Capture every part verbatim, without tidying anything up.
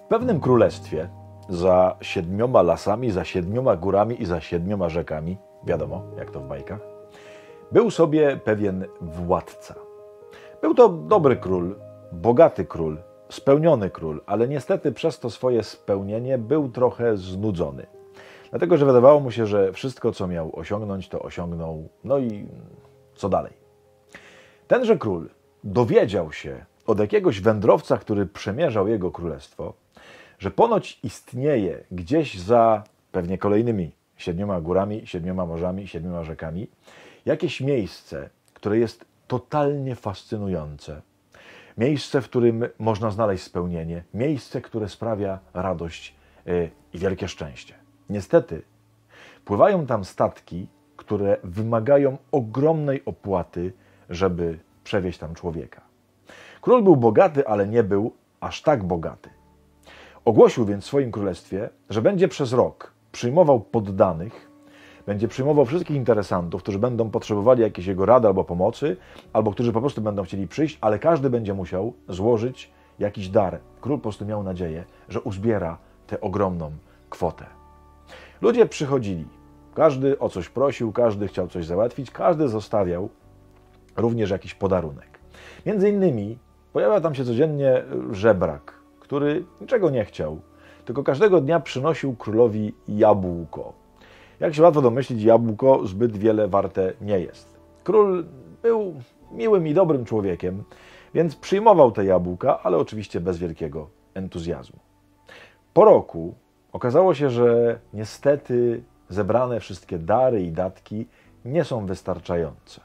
pewnym królestwie, za siedmioma lasami, za siedmioma górami i za siedmioma rzekami, wiadomo, jak to w bajkach, był sobie pewien władca. Był to dobry król, bogaty król, spełniony król, ale niestety przez to swoje spełnienie był trochę znudzony. Dlatego, że wydawało mu się, że wszystko, co miał osiągnąć, to osiągnął, no i co dalej. Tenże król dowiedział się od jakiegoś wędrowca, który przemierzał jego królestwo, że ponoć istnieje gdzieś za pewnie kolejnymi siedmioma górami, siedmioma morzami, siedmioma rzekami jakieś miejsce, które jest totalnie fascynujące. Miejsce, w którym można znaleźć spełnienie. Miejsce, które sprawia radość yy, i wielkie szczęście. Niestety pływają tam statki, które wymagają ogromnej opłaty, żeby przewieźć tam człowieka. Król był bogaty, ale nie był aż tak bogaty. Ogłosił więc w swoim królestwie, że będzie przez rok przyjmował poddanych, będzie przyjmował wszystkich interesantów, którzy będą potrzebowali jakiejś jego rady albo pomocy, albo którzy po prostu będą chcieli przyjść, ale każdy będzie musiał złożyć jakiś dar. Król po prostu miał nadzieję, że uzbiera tę ogromną kwotę. Ludzie przychodzili, każdy o coś prosił, każdy chciał coś załatwić, każdy zostawiał również jakiś podarunek. Między innymi pojawiał tam się codziennie żebrak, który niczego nie chciał, tylko każdego dnia przynosił królowi jabłko. Jak się łatwo domyślić, jabłko zbyt wiele warte nie jest. Król był miłym i dobrym człowiekiem, więc przyjmował te jabłka, ale oczywiście bez wielkiego entuzjazmu. Po roku okazało się, że niestety zebrane wszystkie dary i datki nie są wystarczające.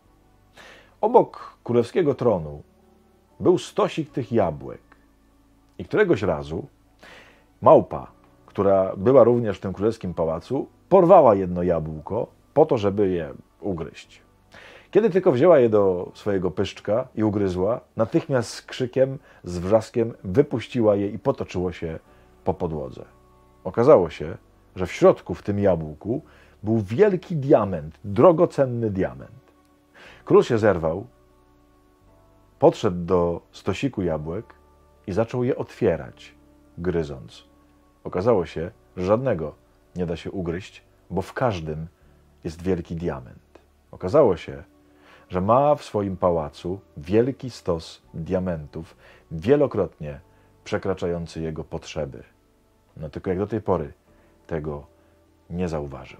Obok królewskiego tronu był stosik tych jabłek i któregoś razu małpa, która była również w tym królewskim pałacu, porwała jedno jabłko po to, żeby je ugryźć. Kiedy tylko wzięła je do swojego pyszczka i ugryzła, natychmiast z krzykiem, z wrzaskiem wypuściła je i potoczyło się po podłodze. Okazało się, że w środku, w tym jabłku, był wielki diament, drogocenny diament. Król się zerwał, podszedł do stosiku jabłek i zaczął je otwierać, gryząc. Okazało się, że żadnego nie da się ugryźć, bo w każdym jest wielki diament. Okazało się, że ma w swoim pałacu wielki stos diamentów, wielokrotnie przekraczający jego potrzeby. No tylko jak do tej pory tego nie zauważył.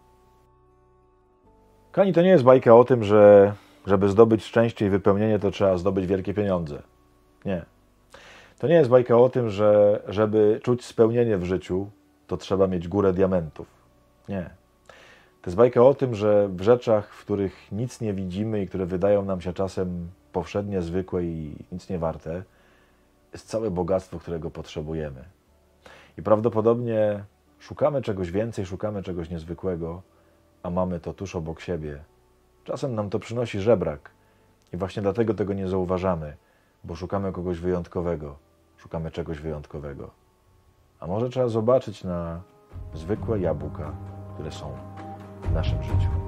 Kochani, to nie jest bajka o tym, że żeby zdobyć szczęście i wypełnienie, to trzeba zdobyć wielkie pieniądze. Nie. To nie jest bajka o tym, że żeby czuć spełnienie w życiu, to trzeba mieć górę diamentów. Nie. To jest bajka o tym, że w rzeczach, w których nic nie widzimy i które wydają nam się czasem powszednie, zwykłe i nic nie warte, jest całe bogactwo, którego potrzebujemy. I prawdopodobnie szukamy czegoś więcej, szukamy czegoś niezwykłego, a mamy to tuż obok siebie. Czasem nam to przynosi żebrak i właśnie dlatego tego nie zauważamy, bo szukamy kogoś wyjątkowego, szukamy czegoś wyjątkowego. A może trzeba zobaczyć na zwykłe jabłka, które są w naszym życiu.